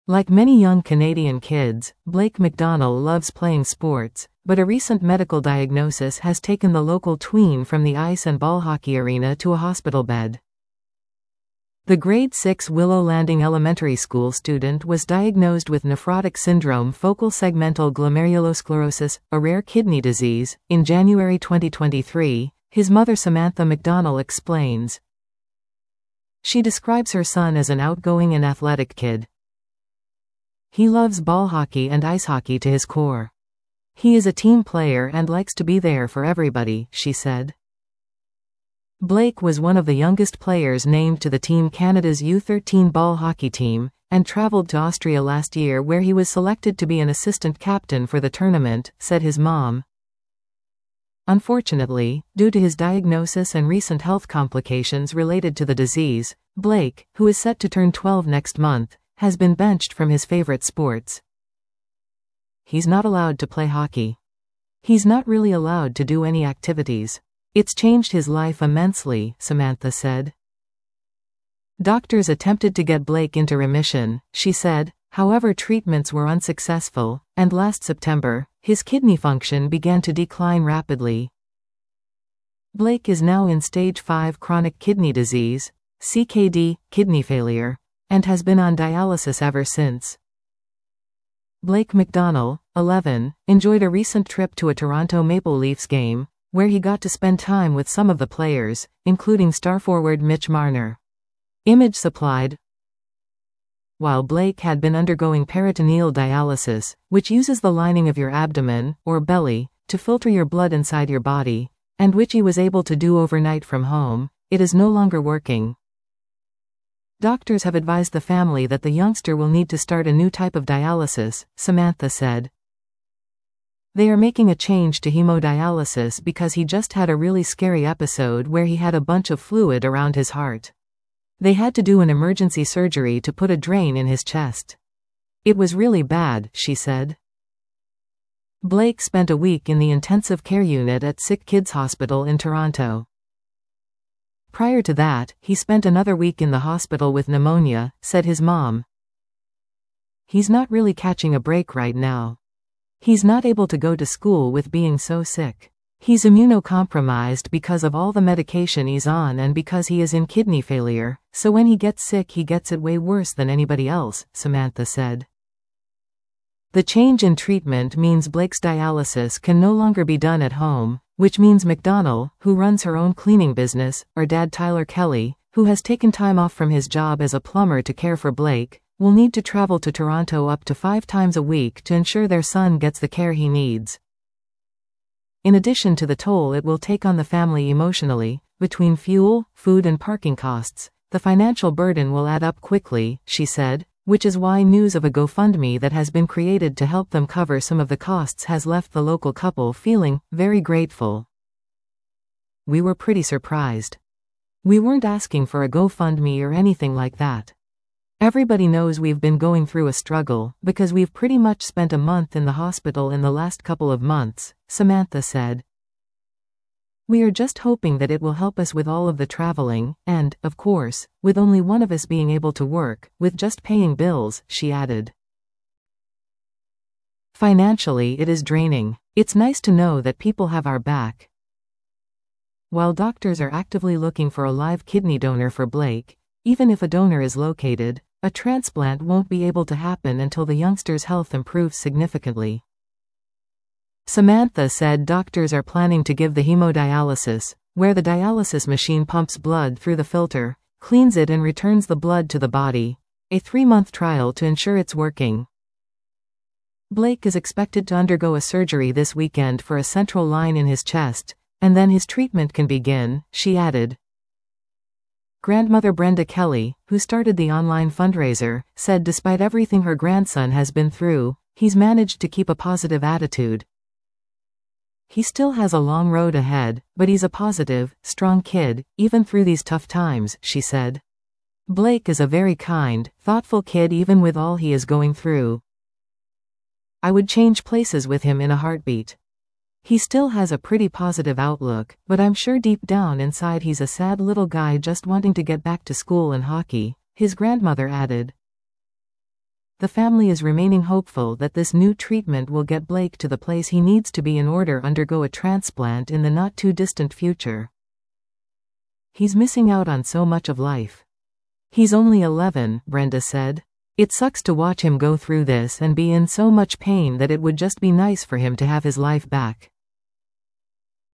Like many young Canadian kids, Blake McDonnell loves playing sports, but a recent medical diagnosis has taken the local tween from the ice and ball hockey arena to a hospital bed. The grade 6 Willow Landing Elementary School student was diagnosed with nephrotic syndrome, focal segmental glomerulosclerosis, a rare kidney disease, in January 2023, his mother Samantha McDonnell explains. She describes her son as an outgoing and athletic kid. He loves ball hockey and ice hockey to his core. He is a team player and likes to be there for everybody, she said. Blake was one of the youngest players named to the Team Canada's U13 ball hockey team, and traveled to Austria last year where he was selected to be an assistant captain for the tournament, said his mom. Unfortunately, due to his diagnosis and recent health complications related to the disease, Blake, who is set to turn 12 next month, has been benched from his favorite sports. He's not allowed to play hockey. He's not really allowed to do any activities. It's changed his life immensely, Samantha said. Doctors attempted to get Blake into remission, she said, however treatments were unsuccessful, and last September, his kidney function began to decline rapidly. Blake is now in stage 5 chronic kidney disease, CKD, kidney failure, and has been on dialysis ever since. Blake McDonnell, 11, enjoyed a recent trip to a Toronto Maple Leafs game, where he got to spend time with some of the players, including star forward Mitch Marner. Image supplied. While Blake had been undergoing peritoneal dialysis, which uses the lining of your abdomen, or belly, to filter your blood inside your body, and which he was able to do overnight from home, it is no longer working. Doctors have advised the family that the youngster will need to start a new type of dialysis, Samantha said. They are making a change to hemodialysis because he just had a really scary episode where he had a bunch of fluid around his heart. They had to do an emergency surgery to put a drain in his chest. It was really bad, she said. Blake spent a week in the intensive care unit at Sick Kids Hospital in Toronto. Prior to that, he spent another week in the hospital with pneumonia, said his mom. He's not really catching a break right now. He's not able to go to school with being so sick. He's immunocompromised because of all the medication he's on and because he is in kidney failure, so when he gets sick he gets it way worse than anybody else, Samantha said. The change in treatment means Blake's dialysis can no longer be done at home, which means McDonnell, who runs her own cleaning business, or dad Tyler Kelly, who has taken time off from his job as a plumber to care for Blake, will need to travel to Toronto up to 5 times a week to ensure their son gets the care he needs. In addition to the toll it will take on the family emotionally, between fuel, food and parking costs, the financial burden will add up quickly, she said, which is why news of a GoFundMe that has been created to help them cover some of the costs has left the local couple feeling very grateful. We were pretty surprised. We weren't asking for a GoFundMe or anything like that. Everybody knows we've been going through a struggle, because we've pretty much spent a month in the hospital in the last couple of months, Samantha said. We are just hoping that it will help us with all of the traveling, and, of course, with only one of us being able to work, with just paying bills, she added. Financially it is draining. It's nice to know that people have our back. While doctors are actively looking for a live kidney donor for Blake, even if a donor is located, a transplant won't be able to happen until the youngster's health improves significantly. Samantha said doctors are planning to give the hemodialysis, where the dialysis machine pumps blood through the filter, cleans it and returns the blood to the body, a 3-month trial to ensure it's working. Blake is expected to undergo a surgery this weekend for a central line in his chest, and then his treatment can begin, she added. Grandmother Brenda Kelly, who started the online fundraiser, said despite everything her grandson has been through, he's managed to keep a positive attitude. He still has a long road ahead, but he's a positive, strong kid, even through these tough times, she said. Blake is a very kind, thoughtful kid even with all he is going through. I would change places with him in a heartbeat. He still has a pretty positive outlook, but I'm sure deep down inside he's a sad little guy just wanting to get back to school and hockey, his grandmother added. The family is remaining hopeful that this new treatment will get Blake to the place he needs to be in order to undergo a transplant in the not-too-distant future. He's missing out on so much of life. He's only 11, Brenda said. It sucks to watch him go through this and be in so much pain that it would just be nice for him to have his life back.